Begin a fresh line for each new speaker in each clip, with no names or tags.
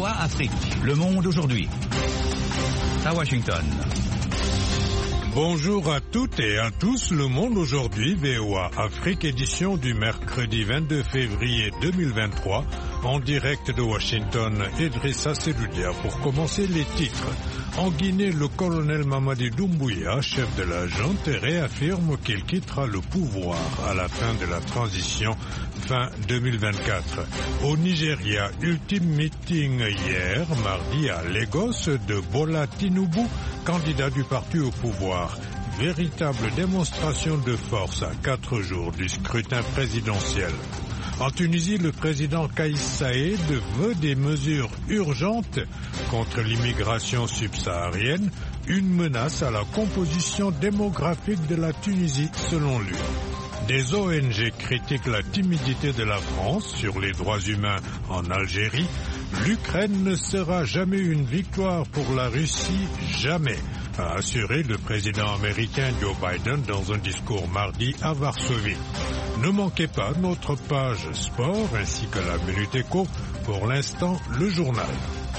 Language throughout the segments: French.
VOA Afrique, Le Monde aujourd'hui. À Washington.
Bonjour à toutes et à tous, Le Monde aujourd'hui, VOA Afrique, édition du mercredi 22 février 2023, en direct de Washington, Idrissa Seloudia. Pour commencer les titres. En Guinée, le colonel Mamadi Doumbouya, chef de la junte, réaffirme qu'il quittera le pouvoir à la fin de la transition fin 2024. Au Nigeria, ultime meeting hier, mardi à Lagos, de Bola Tinubu, candidat du parti au pouvoir. Véritable démonstration de force à 4 jours du scrutin présidentiel. En Tunisie, le président Kais Saïed veut des mesures urgentes contre l'immigration subsaharienne, une menace à la composition démographique de la Tunisie selon lui. Des ONG critiquent la timidité de la France sur les droits humains en Algérie. L'Ukraine ne sera jamais une victoire pour la Russie, jamais, a assuré le président américain Joe Biden dans un discours mardi à Varsovie. Ne manquez pas notre page sport ainsi que la Minute Éco. Pour l'instant, le journal.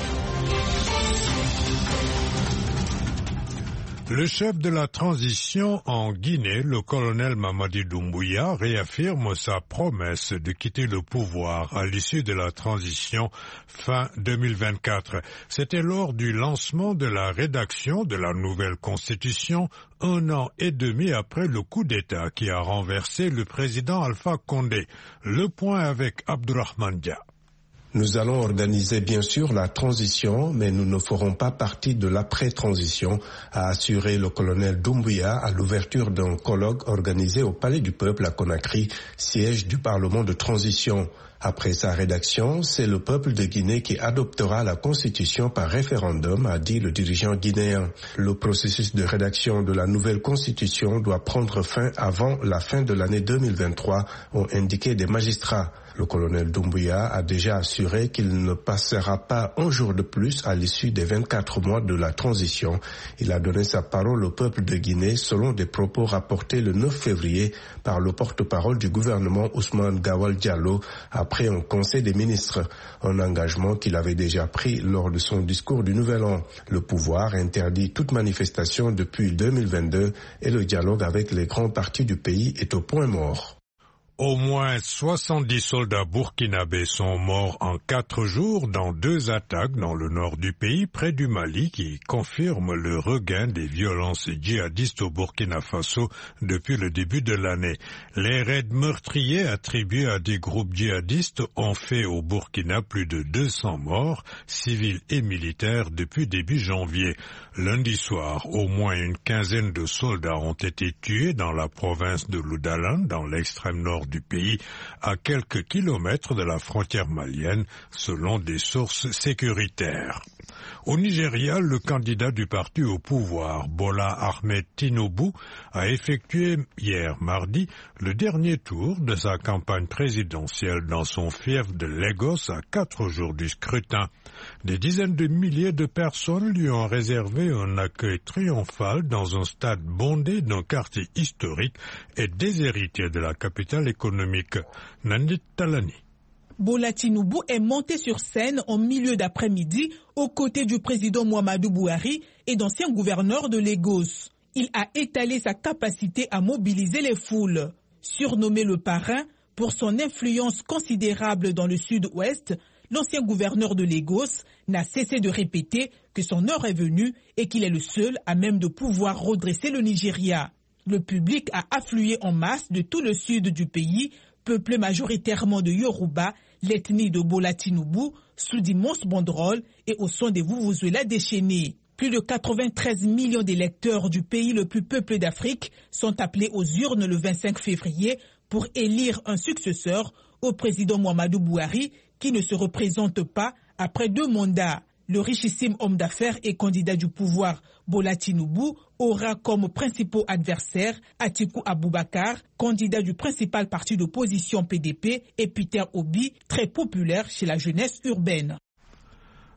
Le chef de la transition en Guinée, le colonel Mamadi Doumbouya, réaffirme sa promesse de quitter le pouvoir à l'issue de la transition fin 2024. C'était lors du lancement de la rédaction de la nouvelle constitution, 1 an et demi après le coup d'État qui a renversé le président Alpha Condé. Le point avec Abdourahmane Dia.
Nous allons organiser bien sûr la transition, mais nous ne ferons pas partie de l'après-transition, a assuré le colonel Doumbouya à l'ouverture d'un colloque organisé au Palais du Peuple à Conakry, siège du Parlement de transition. Après sa rédaction, c'est le peuple de Guinée qui adoptera la constitution par référendum, a dit le dirigeant guinéen. Le processus de rédaction de la nouvelle constitution doit prendre fin avant la fin de l'année 2023, ont indiqué des magistrats. Le colonel Doumbouya a déjà assuré qu'il ne passera pas un jour de plus à l'issue des 24 mois de la transition. Il a donné sa parole au peuple de Guinée selon des propos rapportés le 9 février par le porte-parole du gouvernement Ousmane Gawal Diallo après un conseil des ministres, un engagement qu'il avait déjà pris lors de son discours du Nouvel An. Le pouvoir interdit toute manifestation depuis 2022 et le dialogue avec les grands partis du pays est au point mort.
Au moins 70 soldats burkinabés sont morts en 4 jours dans 2 attaques dans le nord du pays, près du Mali, qui confirme le regain des violences djihadistes au Burkina Faso depuis le début de l'année. Les raids meurtriers attribués à des groupes djihadistes ont fait au Burkina plus de 200 morts, civils et militaires, depuis début janvier. Lundi soir, au moins une quinzaine de soldats ont été tués dans la province de Loudalan, dans l'extrême nord du pays, à quelques kilomètres de la frontière malienne, selon des sources sécuritaires. Au Nigeria, le candidat du parti au pouvoir, Bola Ahmed Tinubu, a effectué hier mardi le dernier tour de sa campagne présidentielle dans son fief de Lagos à 4 jours du scrutin. Des dizaines de milliers de personnes lui ont réservé un accueil triomphal dans un stade bondé d'un quartier historique et déshérité de la capitale économique, Nandit Talani.
Bola Tinubu est monté sur scène en milieu d'après-midi aux côtés du président Muhammadu Buhari et d'anciens gouverneurs de Lagos. Il a étalé sa capacité à mobiliser les foules. Surnommé le parrain pour son influence considérable dans le sud-ouest, l'ancien gouverneur de Lagos n'a cessé de répéter que son heure est venue et qu'il est le seul à même de pouvoir redresser le Nigeria. Le public a afflué en masse de tout le sud du pays, peuplé majoritairement de Yoruba, l'ethnie de Bola Tinubu, sous d'immenses banderoles et au son des vuvuzelas déchaînés. Plus de 93 millions d'électeurs du pays le plus peuplé d'Afrique sont appelés aux urnes le 25 février pour élire un successeur au président Muhammadu Buhari qui ne se représente pas après 2 mandats. Le richissime homme d'affaires et candidat du pouvoir Bola Tinubu aura comme principaux adversaires Atiku Abubakar, candidat du principal parti d'opposition PDP, et Peter Obi, très populaire chez la jeunesse urbaine.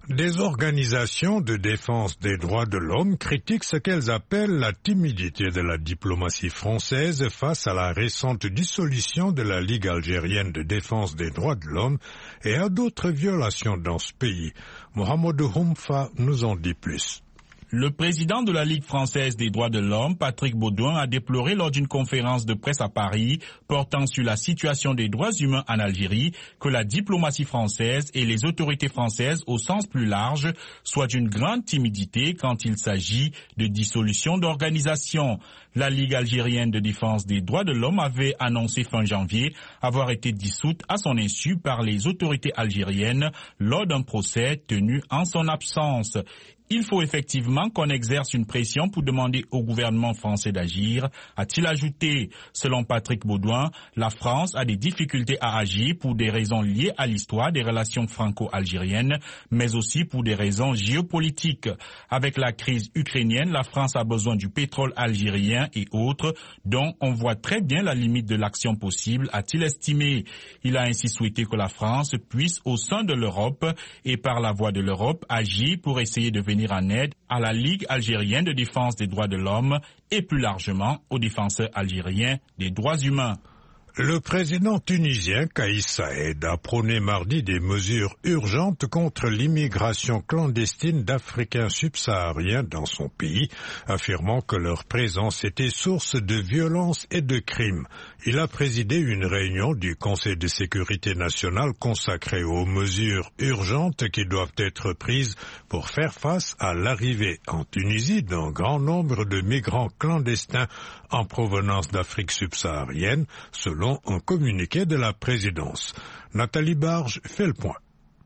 Des organisations de défense des droits de l'homme critiquent ce qu'elles appellent la timidité de la diplomatie française face à la récente dissolution de la Ligue algérienne de défense des droits de l'homme et à d'autres violations dans ce pays. Mohamed Houmfa nous en dit plus.
Le président de la Ligue française des droits de l'homme, Patrick Baudouin, a déploré lors d'une conférence de presse à Paris portant sur la situation des droits humains en Algérie que la diplomatie française et les autorités françaises au sens plus large soient d'une grande timidité quand il s'agit de dissolution d'organisations. La Ligue algérienne de défense des droits de l'homme avait annoncé fin janvier avoir été dissoute à son insu par les autorités algériennes lors d'un procès tenu en son absence. Il faut effectivement qu'on exerce une pression pour demander au gouvernement français d'agir, a-t-il ajouté. Selon Patrick Baudouin, la France a des difficultés à agir pour des raisons liées à l'histoire des relations franco-algériennes, mais aussi pour des raisons géopolitiques. Avec la crise ukrainienne, la France a besoin du pétrole algérien et autres, dont on voit très bien la limite de l'action possible, a-t-il estimé. Il a ainsi souhaité que la France puisse, au sein de l'Europe et par la voie de l'Europe, agir pour essayer de venir en aide à la Ligue algérienne de défense des droits de l'homme et plus largement aux défenseurs algériens des droits humains.
Le président tunisien Kais Saïed a prôné mardi des mesures urgentes contre l'immigration clandestine d'Africains subsahariens dans son pays, affirmant que leur présence était source de violence et de crimes. Il a présidé une réunion du Conseil de sécurité nationale consacrée aux mesures urgentes qui doivent être prises pour faire face à l'arrivée en Tunisie d'un grand nombre de migrants clandestins en provenance d'Afrique subsaharienne, selon un communiqué de la présidence. Nathalie Barge fait le point.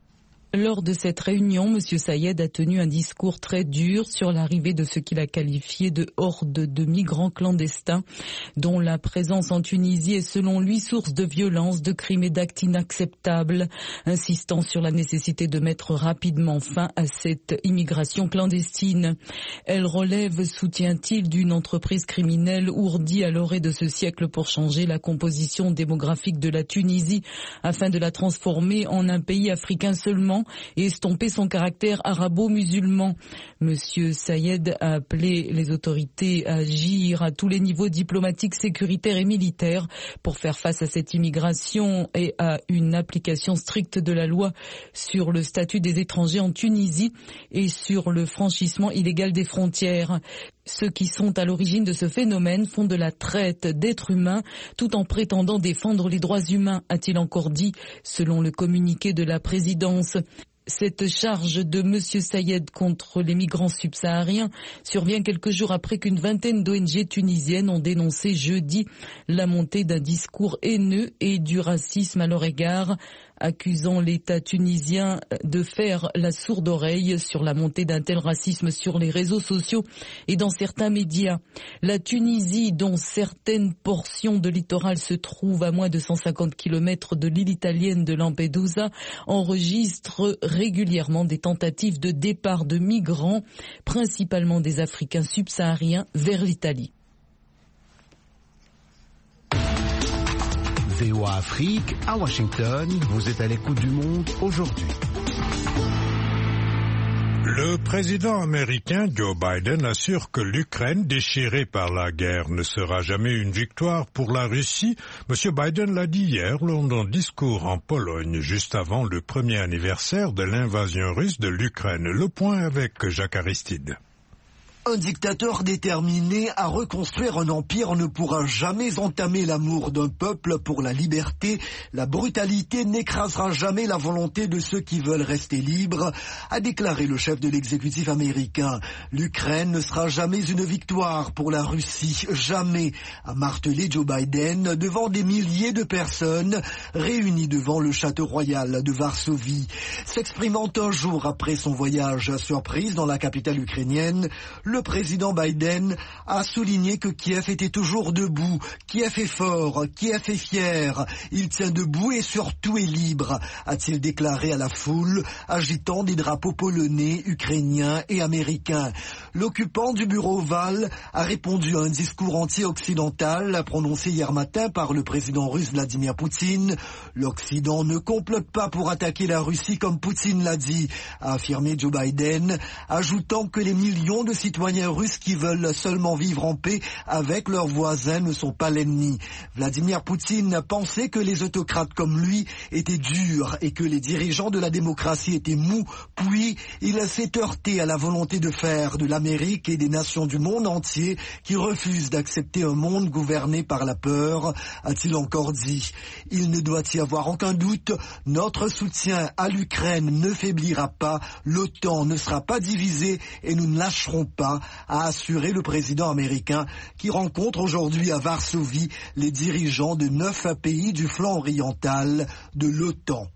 Lors de cette réunion, M. Saïed a tenu un discours très dur sur l'arrivée de ce qu'il a qualifié de horde de migrants clandestins, dont la présence en Tunisie est selon lui source de violence, de crimes et d'actes inacceptables, insistant sur la nécessité de mettre rapidement fin à cette immigration clandestine. Elle relève, soutient-il, d'une entreprise criminelle ourdie à l'orée de ce siècle pour changer la composition démographique de la Tunisie afin de la transformer en un pays africain seulement et estomper son caractère arabo-musulman. Monsieur Saïed a appelé les autorités à agir à tous les niveaux diplomatiques, sécuritaires et militaires pour faire face à cette immigration et à une application stricte de la loi sur le statut des étrangers en Tunisie et sur le franchissement illégal des frontières. Ceux qui sont à l'origine de ce phénomène font de la traite d'êtres humains tout en prétendant défendre les droits humains, a-t-il encore dit, selon le communiqué de la présidence. Cette charge de M. Saïed contre les migrants subsahariens survient quelques jours après qu'une vingtaine d'ONG tunisiennes ont dénoncé jeudi la montée d'un discours haineux et du racisme à leur égard, accusant l'État tunisien de faire la sourde oreille sur la montée d'un tel racisme sur les réseaux sociaux et dans certains médias. La Tunisie, dont certaines portions de littoral se trouvent à moins de 150 km de l'île italienne de Lampedusa, enregistre régulièrement des tentatives de départ de migrants, principalement des Africains subsahariens, vers l'Italie.
VOA Afrique, à Washington, vous êtes à l'écoute du monde aujourd'hui.
Le président américain Joe Biden assure que l'Ukraine, déchirée par la guerre, ne sera jamais une victoire pour la Russie. M. Biden l'a dit hier lors d'un discours en Pologne, juste avant le premier anniversaire de l'invasion russe de l'Ukraine. Le point avec Jacques Aristide.
Un dictateur déterminé à reconstruire un empire ne pourra jamais entamer l'amour d'un peuple pour la liberté. La brutalité n'écrasera jamais la volonté de ceux qui veulent rester libres, a déclaré le chef de l'exécutif américain. L'Ukraine ne sera jamais une victoire pour la Russie, jamais, a martelé Joe Biden devant des milliers de personnes réunies devant le château royal de Varsovie. S'exprimant un jour après son voyage surprise dans la capitale ukrainienne, le le président Biden a souligné que Kiev était toujours debout. Kiev est fort, Kiev est fier. Il tient debout et surtout est libre, a-t-il déclaré à la foule, agitant des drapeaux polonais, ukrainiens et américains. L'occupant du bureau ovale a répondu à un discours anti-occidental prononcé hier matin par le président russe Vladimir Poutine. L'Occident ne complote pas pour attaquer la Russie comme Poutine l'a dit, a affirmé Joe Biden, ajoutant que les millions de citoyens russes qui veulent seulement vivre en paix avec leurs voisins ne sont pas l'ennemi. Vladimir Poutine pensait que les autocrates comme lui étaient durs et que les dirigeants de la démocratie étaient mous, puis il s'est heurté à la volonté de faire de l'Amérique et des nations du monde entier qui refusent d'accepter un monde gouverné par la peur, a-t-il encore dit. Il ne doit y avoir aucun doute, notre soutien à l'Ukraine ne faiblira pas, l'OTAN ne sera pas divisée et nous ne lâcherons pas, a assuré le président américain qui rencontre aujourd'hui à Varsovie les dirigeants de 9 pays du flanc oriental de l'OTAN.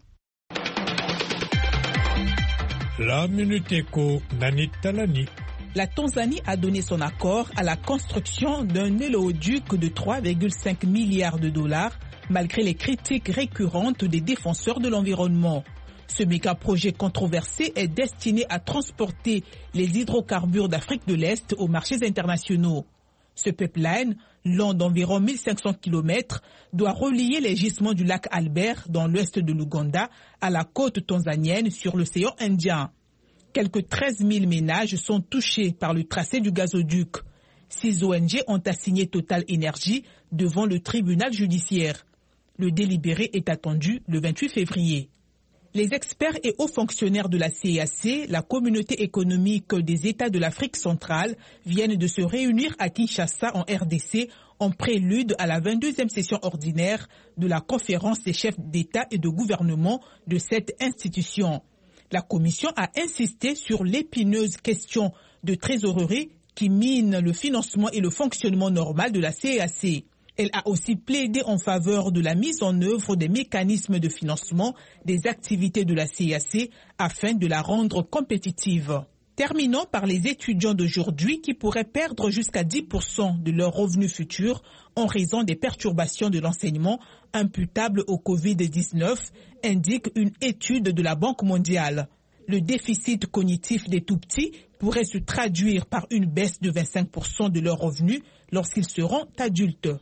La Minute Éco, Nanit Talani.
La Tanzanie a donné son accord à la construction d'un oléoduc de 3,5 milliards de dollars, malgré les critiques récurrentes des défenseurs de l'environnement. Ce méga-projet controversé est destiné à transporter les hydrocarbures d'Afrique de l'Est aux marchés internationaux. Ce pipeline, long d'environ 1500 km, doit relier les gisements du lac Albert dans l'ouest de l'Ouganda à la côte tanzanienne sur l'océan Indien. Quelques 13 000 ménages sont touchés par le tracé du gazoduc. 6 ONG ont assigné Total Énergie devant le tribunal judiciaire. Le délibéré est attendu le 28 février. Les experts et hauts fonctionnaires de la CEEAC, la communauté économique des États de l'Afrique centrale, viennent de se réunir à Kinshasa en RDC en prélude à la 22e session ordinaire de la conférence des chefs d'État et de gouvernement de cette institution. La commission a insisté sur l'épineuse question de trésorerie qui mine le financement et le fonctionnement normal de la CEEAC. Elle a aussi plaidé en faveur de la mise en œuvre des mécanismes de financement des activités de la CEEAC afin de la rendre compétitive. Terminons par les étudiants d'aujourd'hui qui pourraient perdre jusqu'à 10% de leurs revenus futurs en raison des perturbations de l'enseignement imputables au Covid-19, indique une étude de la Banque mondiale. Le déficit cognitif des tout-petits pourrait se traduire par une baisse de 25% de leurs revenus lorsqu'ils seront adultes.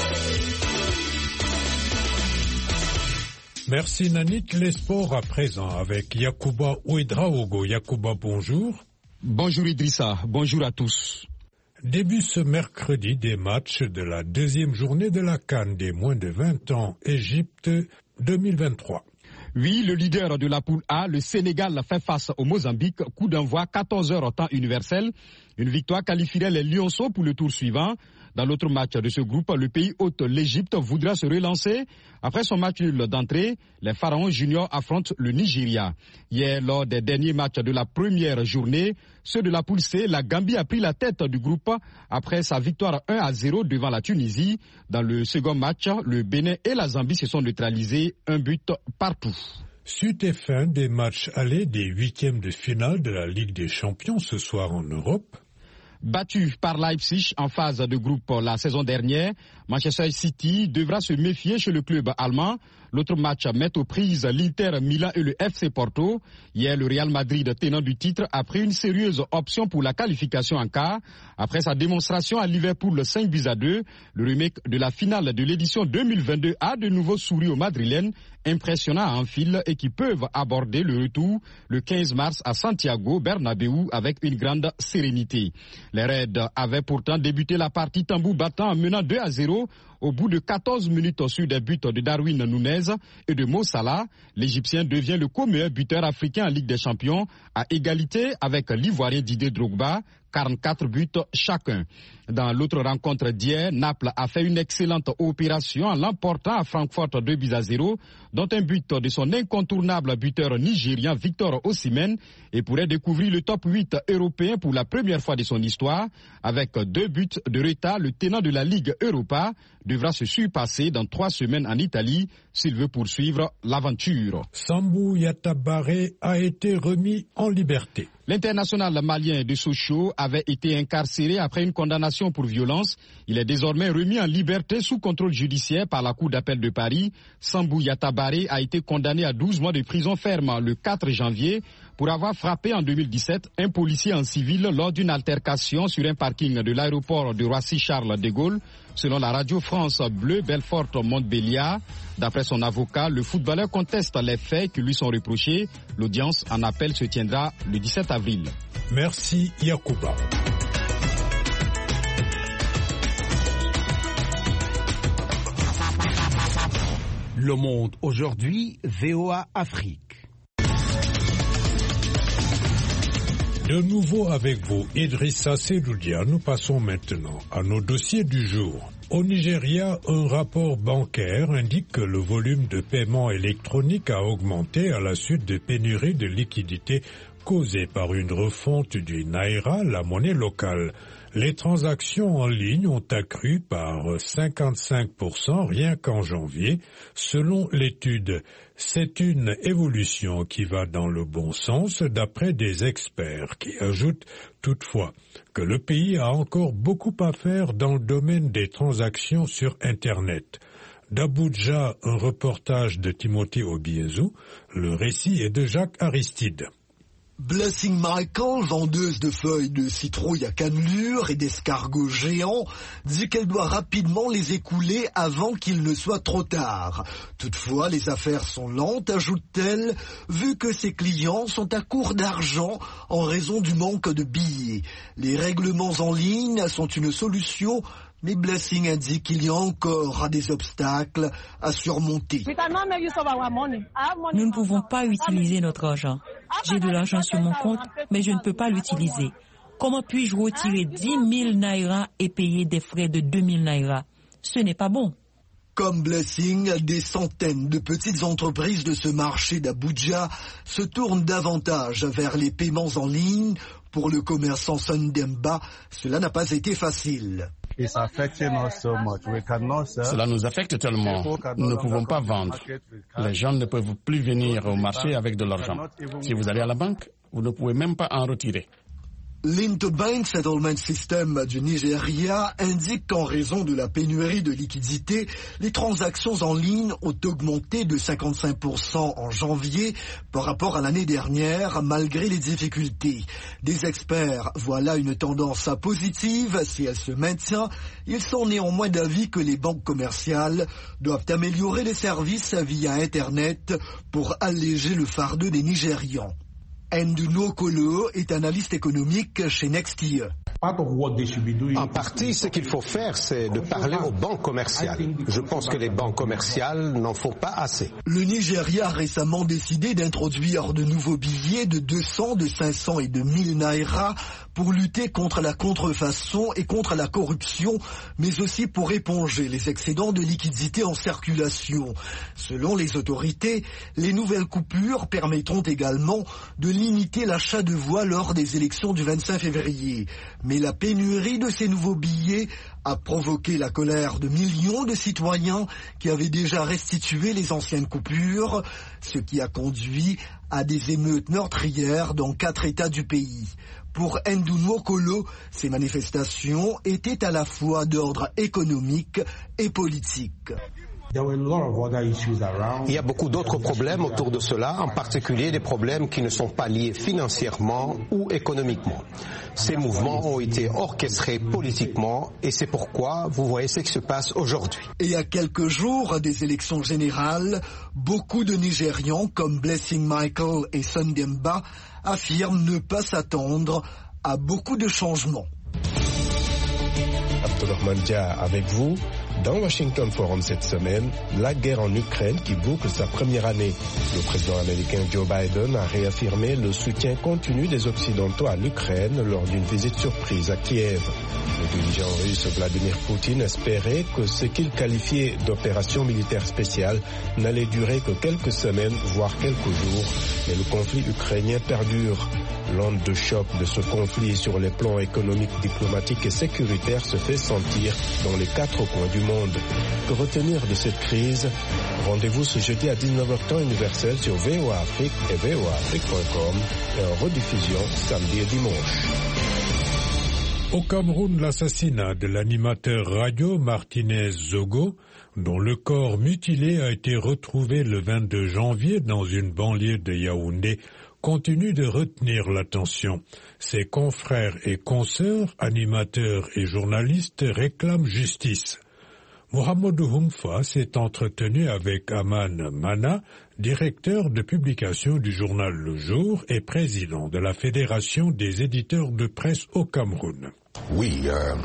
Merci Nanit. Les sports à présent avec Yacouba Ouedraogo. Yacouba, bonjour.
Bonjour Idrissa, bonjour à tous.
Début ce mercredi des matchs de la deuxième journée de la CAN des moins de 20 ans, Égypte 2023.
Oui, le leader de la poule A, le Sénégal, fait face au Mozambique. Coup d'envoi 14h au temps universel. Une victoire qualifierait les Lionceaux pour le tour suivant. Dans l'autre match de ce groupe, le pays hôte, l'Égypte, voudra se relancer. Après son match nul d'entrée, les Pharaons juniors affrontent le Nigeria. Hier, lors des derniers matchs de la première journée, ceux de la poule C, la Gambie a pris la tête du groupe après sa victoire 1-0 devant la Tunisie. Dans le second match, le Bénin et la Zambie se sont neutralisés, un but partout.
Suite et fin des matchs allés des huitièmes de finale de la Ligue des Champions ce soir en Europe.
Battu par Leipzig en phase de groupe la saison dernière, Manchester City devra se méfier chez le club allemand. L'autre match met aux prises l'Inter Milan et le FC Porto. Hier, le Real Madrid, tenant du titre, a pris une sérieuse option pour la qualification en quart. Après sa démonstration à Liverpool 5-2, le remake de la finale de l'édition 2022 a de nouveau souri aux Madrilènes, impressionnant à Anfield et qui peuvent aborder le retour le 15 mars à Santiago Bernabéu avec une grande sérénité. Les Reds avaient pourtant débuté la partie tambour battant en menant 2-0. Au bout de 14 minutes sur des buts de Darwin Nunez et de Mo Salah, l'Égyptien devient le co-meilleur buteur africain en Ligue des Champions, à égalité avec l'Ivoirien Didier Drogba, 44 buts chacun. Dans l'autre rencontre d'hier, Naples a fait une excellente opération en l'emportant à Francfort 2-0, dont un but de son incontournable buteur nigérien Victor Osimhen, et pourrait découvrir le top 8 européen pour la première fois de son histoire. Avec 2 buts de retard, le tenant de la Ligue Europa devra se surpasser dans 3 semaines en Italie s'il veut poursuivre l'aventure.
Sambou Yatabare a été remis en liberté.
L'international malien de Sochaux avait été incarcéré après une condamnation pour violence. Il est désormais remis en liberté sous contrôle judiciaire par la Cour d'appel de Paris. Sambou Yatabare a été condamné à 12 mois de prison ferme le 4 janvier pour avoir frappé en 2017 un policier en civil lors d'une altercation sur un parking de l'aéroport de Roissy-Charles de Gaulle. Selon la radio France Bleu Belfort-Montbéliard, d'après son avocat, le footballeur conteste les faits qui lui sont reprochés. L'audience en appel se tiendra le 17 avril.
Merci Yacouba.
Le Monde aujourd'hui, VOA Afrique.
De nouveau avec vous, Idrissa Seloudia, nous passons maintenant à nos dossiers du jour. Au Nigeria, un rapport bancaire indique que le volume de paiement électronique a augmenté à la suite de pénuries de liquidités causées par une refonte du Naira, la monnaie locale. Les transactions en ligne ont accru par 55% rien qu'en janvier, selon l'étude. C'est une évolution qui va dans le bon sens d'après des experts qui ajoutent toutefois que le pays a encore beaucoup à faire dans le domaine des transactions sur Internet. D'Abuja, un reportage de Timothée Obiezou, le récit est de Jacques Aristide.
Blessing Michael, vendeuse de feuilles de citrouille à cannelure et d'escargots géants, dit qu'elle doit rapidement les écouler avant qu'il ne soit trop tard. Toutefois, les affaires sont lentes, ajoute-t-elle, vu que ses clients sont à court d'argent en raison du manque de billets. Les règlements en ligne sont une solution, mais Blessing indique qu'il y a encore des obstacles à surmonter.
Nous ne pouvons pas utiliser notre argent. J'ai de l'argent sur mon compte, mais je ne peux pas l'utiliser. Comment puis-je retirer 10 000 naira et payer des frais de 2 000 naira? Ce n'est pas bon.
Comme Blessing, des centaines de petites entreprises de ce marché d'Abuja se tournent davantage vers les paiements en ligne. Pour le commerçant Sundemba, cela n'a pas été facile.
Cela nous affecte tellement. Nous ne pouvons pas vendre. Les gens ne peuvent plus venir au marché avec de l'argent. Si vous allez à la banque, vous ne pouvez même pas en retirer.
L'Interbank Settlement System du Nigeria indique qu'en raison de la pénurie de liquidités, les transactions en ligne ont augmenté de 55% en janvier par rapport à l'année dernière, malgré les difficultés. Des experts voient là une tendance positive si elle se maintient. Ils sont néanmoins d'avis que les banques commerciales doivent améliorer les services via Internet pour alléger le fardeau des Nigérians. Ndouno Kolo est analyste économique chez Nextier.
En partie, ce qu'il faut faire, c'est de parler aux banques commerciales. Je pense que les banques commerciales n'en font pas assez.
Le Nigeria a récemment décidé d'introduire de nouveaux billets de 200, de 500 et de 1000 naira pour lutter contre la contrefaçon et contre la corruption, mais aussi pour éponger les excédents de liquidités en circulation. Selon les autorités, les nouvelles coupures permettront également de limiter l'achat de voix lors des élections du 25 février. Mais la pénurie de ces nouveaux billets a provoqué la colère de millions de citoyens qui avaient déjà restitué les anciennes coupures, ce qui a conduit à des émeutes meurtrières dans 4 États du pays. Pour Ndouno Kolo, ces manifestations étaient à la fois d'ordre économique et politique.
Il y a beaucoup d'autres problèmes autour de cela, en particulier des problèmes qui ne sont pas liés financièrement ou économiquement. Ces mouvements ont été orchestrés politiquement et c'est pourquoi vous voyez ce qui se passe aujourd'hui.
Et à quelques jours des élections générales, beaucoup de Nigérians comme Blessing Michael et Sundemba affirment ne pas s'attendre à beaucoup de changements.
Abdourahmane Dia avec vous. Dans Washington Forum cette semaine, la guerre en Ukraine qui boucle sa première année. Le président américain Joe Biden a réaffirmé le soutien continu des Occidentaux à l'Ukraine lors d'une visite surprise à Kiev. Le dirigeant russe Vladimir Poutine espérait que ce qu'il qualifiait d'opération militaire spéciale n'allait durer que quelques semaines, voire quelques jours, mais le conflit ukrainien perdure. L'onde de choc de ce conflit sur les plans économiques, diplomatiques et sécuritaires se fait sentir dans les 4 coins du monde. Que retenir de cette crise? Rendez-vous ce jeudi à 19h temps universel sur VOA Afrique et voaafrique.com et en rediffusion samedi et dimanche.
Au Cameroun, l'assassinat de l'animateur radio Martinez Zogo, dont le corps mutilé a été retrouvé le 22 janvier dans une banlieue de Yaoundé, continue de retenir l'attention. Ses confrères et consoeurs, animateurs et journalistes réclament justice. Mohamedou Humfa s'est entretenu avec Aman Mana, directeur de publication du journal Le Jour et président de la Fédération des éditeurs de presse au Cameroun.
Oui,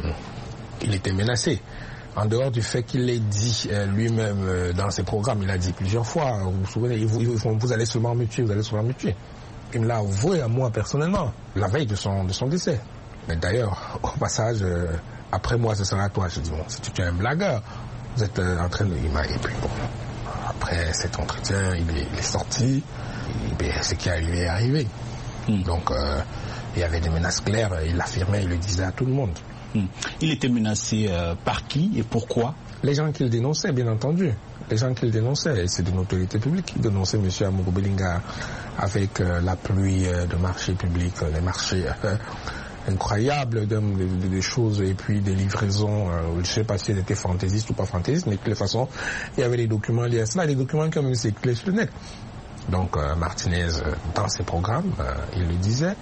il était menacé. En dehors du fait qu'il l'ait dit lui-même dans ses programmes, il a dit plusieurs fois, vous vous souvenez, vous allez seulement me tuer, vous allez seulement me tuer. Il me l'a avoué à moi personnellement, la veille de son décès. Mais d'ailleurs, au passage, après moi, ce sera à toi. Je dis, bon, si tu es un blagueur, vous êtes en train de... Et puis bon, après cet entretien, il est sorti, et ce qui est arrivé est arrivé. Donc, il y avait des menaces claires, il l'affirmait, il le disait à tout le monde.
Il était menacé par qui et pourquoi?
Les gens qu'il dénonçait, bien entendu. Les gens qu'il dénonçait, c'est d'une autorité publique. Il dénonçait M. Amogo Belinga avec la pluie de marchés publics, les marchés incroyables de choses et puis des livraisons. Je ne sais pas si elles étaient fantaisistes ou pas fantaisistes, mais de toute façon, il y avait des documents liés à cela, des documents qui ont mis ses clés sur le net. Donc Martinez, dans ses programmes, il le disait,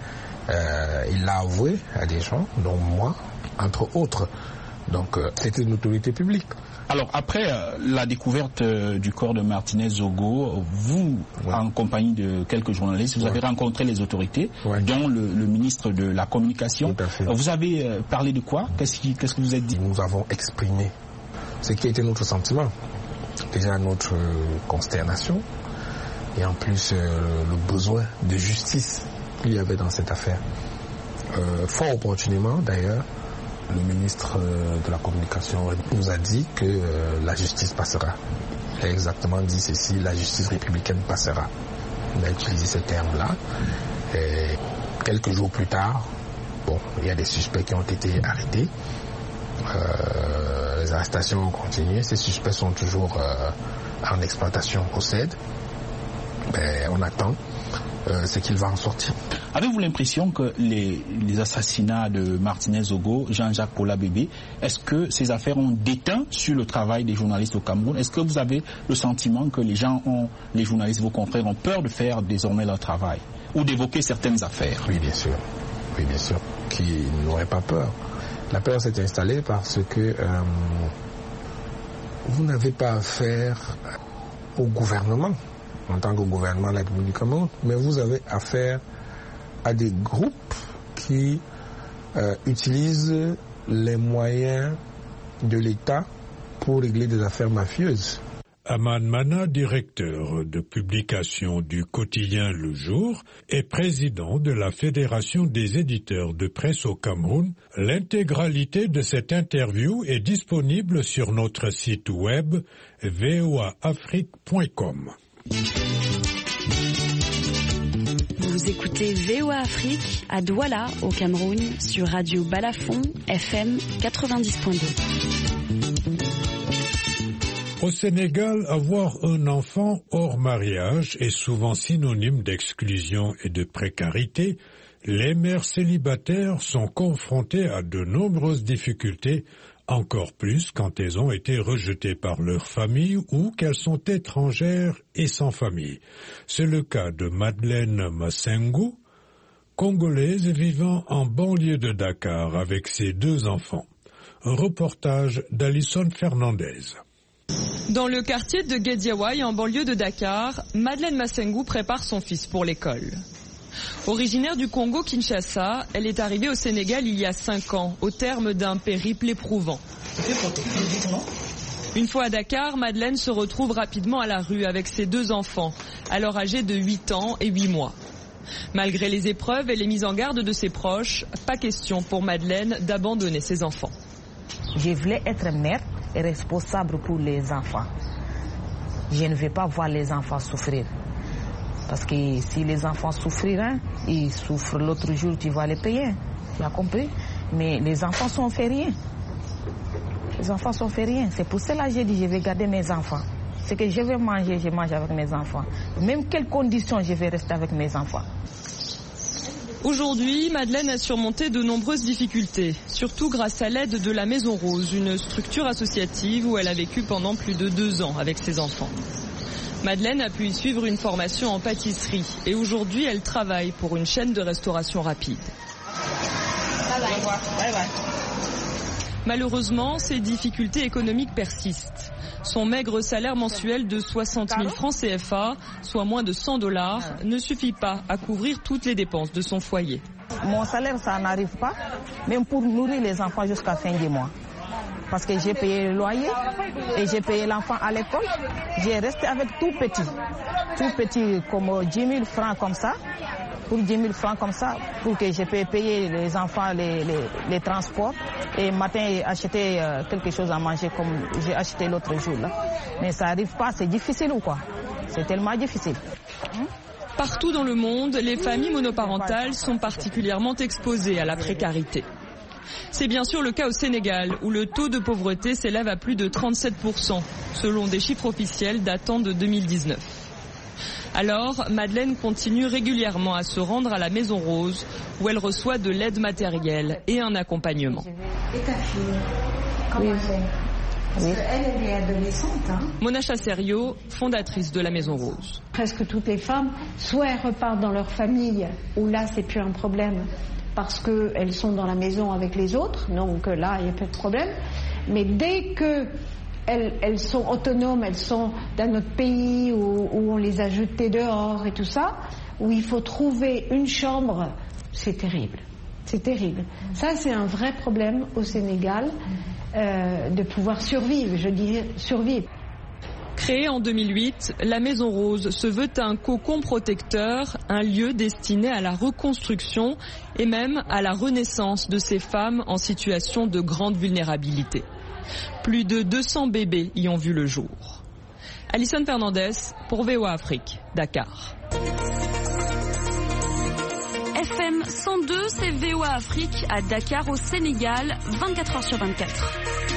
il l'a avoué à des gens, dont moi, entre autres. Donc c'était une autorité publique.
Alors après la découverte du corps de Martinez Zogo, vous, en compagnie de quelques journalistes, vous avez rencontré les autorités, dont le ministre de la Communication.
Tout à fait.
Vous avez parlé de quoi? Qu'est-ce que vous avez dit?
Nous avons exprimé ce qui était notre sentiment. Déjà notre consternation et en plus le besoin de justice qu'il y avait dans cette affaire. Fort opportunément d'ailleurs, le ministre de la Communication nous a dit que la justice passera. Il a exactement dit ceci, la justice républicaine passera. Il a utilisé ce terme-là. Et quelques jours plus tard, bon, il y a des suspects qui ont été arrêtés. Les arrestations ont continué. Ces suspects sont toujours en exploitation au CED. Mais on attend ce qu'il va en sortir.
Avez-vous l'impression que les assassinats de Martinez Zogo, Jean-Jacques Paula Bébé, est-ce que ces affaires ont déteint sur le travail des journalistes au Cameroun? Est-ce que vous avez le sentiment que les journalistes, vos confrères, ont peur de faire désormais leur travail ou d'évoquer certaines affaires?
Oui, bien sûr. Oui, bien sûr. Qui n'aurait pas peur? La peur s'est installée parce que vous n'avez pas affaire au gouvernement en tant que gouvernement de la République du Cameroun, mais vous avez affaire à des groupes qui utilisent les moyens de l'État pour régler des affaires mafieuses.
Aman Mana, directeur de publication du quotidien Le Jour et président de la Fédération des éditeurs de presse au Cameroun. L'intégralité de cette interview est disponible sur notre site web voaafrique.com.
Vous écoutez VOA Afrique à Douala, au Cameroun, sur Radio Balafon, FM 90.2.
Au Sénégal, avoir un enfant hors mariage est souvent synonyme d'exclusion et de précarité. Les mères célibataires sont confrontées à de nombreuses difficultés, encore plus quand elles ont été rejetées par leur famille ou qu'elles sont étrangères et sans famille. C'est le cas de Madeleine Masengu, congolaise vivant en banlieue de Dakar avec ses 2 enfants. Un reportage d'Alison Fernandez.
Dans le quartier de Guédiawaye, en banlieue de Dakar, Madeleine Masengu prépare son fils pour l'école. Originaire du Congo-Kinshasa, elle est arrivée au Sénégal il y a 5 ans, au terme d'un périple éprouvant. Une fois à Dakar, Madeleine se retrouve rapidement à la rue avec ses 2 enfants, alors âgés de 8 ans et 8 mois. Malgré les épreuves et les mises en garde de ses proches, pas question pour Madeleine d'abandonner ses enfants.
Je voulais être mère et responsable pour les enfants. Je ne veux pas voir les enfants souffrir. Parce que si les enfants souffriraient, ils souffrent l'autre jour, tu vas les payer. Tu as compris? Mais les enfants sont fait rien. Les enfants sont fait rien. C'est pour cela que j'ai dit je vais garder mes enfants. Ce que je vais manger, je mange avec mes enfants. Même quelles conditions, je vais rester avec mes enfants.
Aujourd'hui, Madeleine a surmonté de nombreuses difficultés, surtout grâce à l'aide de la Maison Rose, une structure associative où elle a vécu pendant plus de 2 ans avec ses enfants. Madeleine a pu y suivre une formation en pâtisserie et aujourd'hui elle travaille pour une chaîne de restauration rapide. Malheureusement, ces difficultés économiques persistent. Son maigre salaire mensuel de 60 000 francs CFA, soit moins de $100, ne suffit pas à couvrir toutes les dépenses de son foyer.
Mon salaire, ça n'arrive pas, même pour nourrir les enfants jusqu'à fin du mois. Parce que j'ai payé le loyer et j'ai payé l'enfant à l'école. J'ai resté avec tout petit comme 10 000 francs comme ça. Pour 10 000 francs comme ça, pour que je puisse payer les enfants les transports et matin acheter quelque chose à manger comme j'ai acheté l'autre jour. Là. Mais ça n'arrive pas, c'est difficile ou quoi? C'est tellement difficile.
Partout dans le monde, les familles monoparentales sont particulièrement exposées à la précarité. C'est bien sûr le cas au Sénégal, où le taux de pauvreté s'élève à plus de 37%, selon des chiffres officiels datant de 2019. Alors, Madeleine continue régulièrement à se rendre à la Maison Rose, où elle reçoit de l'aide matérielle et un accompagnement.
Et ta fille, comment elle est? Parce qu'elle est adolescente.
Mona Chasserio, fondatrice de la Maison Rose.
Presque toutes les femmes, soit elles repartent dans leur famille, où là c'est plus un problème, parce qu'elles sont dans la maison avec les autres, donc là il n'y a pas de problème. Mais dès que elles sont autonomes, elles sont dans notre pays où on les a jetées dehors et tout ça, où il faut trouver une chambre, c'est terrible. C'est terrible. Ça, c'est un vrai problème au Sénégal, de pouvoir survivre, je dirais survivre.
Créée en 2008, la Maison Rose se veut un cocon protecteur, un lieu destiné à la reconstruction et même à la renaissance de ces femmes en situation de grande vulnérabilité. Plus de 200 bébés y ont vu le jour. Alison Fernandez pour VOA Afrique, Dakar.
FM 102, c'est VOA Afrique à Dakar au Sénégal, 24h/24.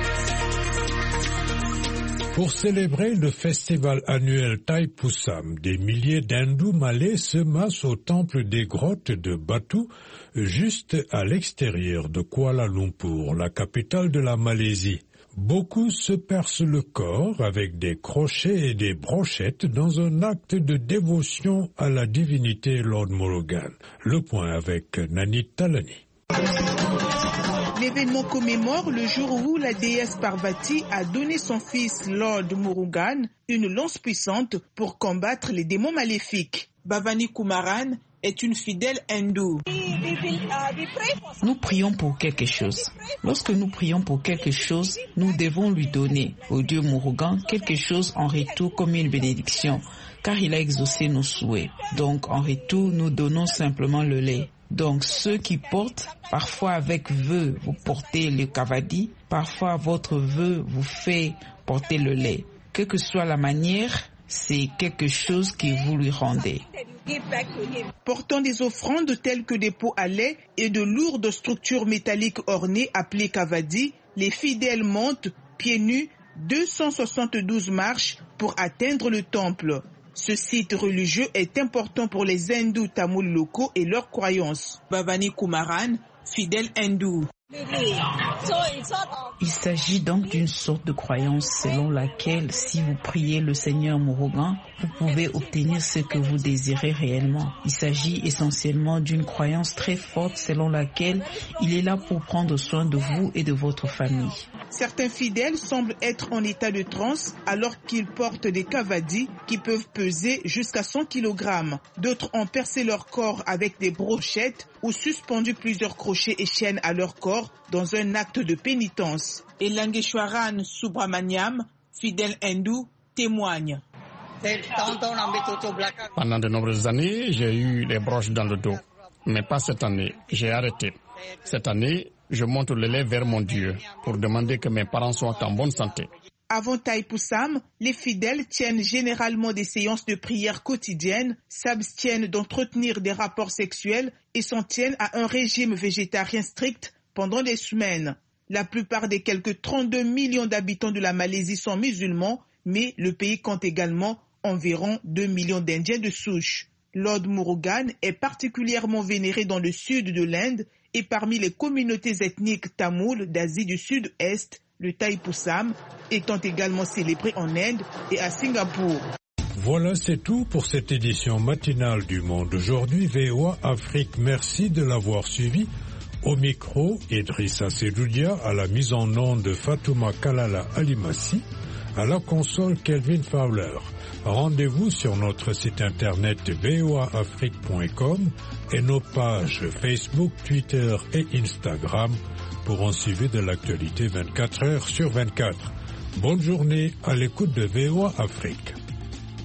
Pour célébrer le festival annuel Thaipusam, des milliers d'hindous malais se massent au temple des grottes de Batu, juste à l'extérieur de Kuala Lumpur, la capitale de la Malaisie. Beaucoup se percent le corps avec des crochets et des brochettes dans un acte de dévotion à la divinité Lord Murugan. Le point avec Nani Talani.
L'événement commémore le jour où la déesse Parvati a donné son fils Lord Murugan une lance puissante pour combattre les démons maléfiques. Bhavani Kumaran est une fidèle hindoue.
Nous prions pour quelque chose. Lorsque nous prions pour quelque chose, nous devons lui donner au dieu Murugan quelque chose en retour comme une bénédiction, car il a exaucé nos souhaits. Donc en retour, nous donnons simplement le lait. Donc ceux qui portent, parfois avec vœu, vous portez le kavadi, parfois votre vœu vous fait porter le lait. Quelle que soit la manière, c'est quelque chose que vous lui rendez.
Portant des offrandes telles que des pots à lait et de lourdes structures métalliques ornées appelées kavadi, les fidèles montent, pieds nus, 272 marches pour atteindre le temple. Ce site religieux est important pour les hindous tamouls locaux et leurs croyances. Bhavani Kumaran, fidèle hindou.
Il s'agit donc d'une sorte de croyance selon laquelle si vous priez le Seigneur Murugan, vous pouvez obtenir ce que vous désirez réellement. Il s'agit essentiellement d'une croyance très forte selon laquelle il est là pour prendre soin de vous et de votre famille.
Certains fidèles semblent être en état de transe alors qu'ils portent des kavadis qui peuvent peser jusqu'à 100 kg. D'autres ont percé leur corps avec des brochettes ou suspendu plusieurs crochets et chaînes à leur corps dans un acte de pénitence. Et Langeshwaran Subramaniam, fidèle hindou, témoigne.
Pendant de nombreuses années, j'ai eu les broches dans le dos. Mais pas cette année, j'ai arrêté. Cette année, je monte le lait vers mon Dieu pour demander que mes parents soient en bonne santé.
Avant Thaipusam, les fidèles tiennent généralement des séances de prière quotidiennes, s'abstiennent d'entretenir des rapports sexuels et s'en tiennent à un régime végétarien strict pendant des semaines. La plupart des quelques 32 millions d'habitants de la Malaisie sont musulmans, mais le pays compte également environ 2 millions d'Indiens de souche. Lord Murugan est particulièrement vénéré dans le sud de l'Inde et parmi les communautés ethniques tamoules d'Asie du Sud-Est, le Thaipusam étant également célébré en Inde et à Singapour.
Voilà, c'est tout pour cette édition matinale du Monde aujourd'hui. VOA Afrique, merci de l'avoir suivi. Au micro, Idrissa Seloudia, à la mise en onde de Fatouma Kalala Alimassi, à la console Kelvin Fowler. Rendez-vous sur notre site internet voaafrique.com et nos pages Facebook, Twitter et Instagram pour en suivre de l'actualité 24 heures sur 24. Bonne journée à l'écoute de VOA Afrique.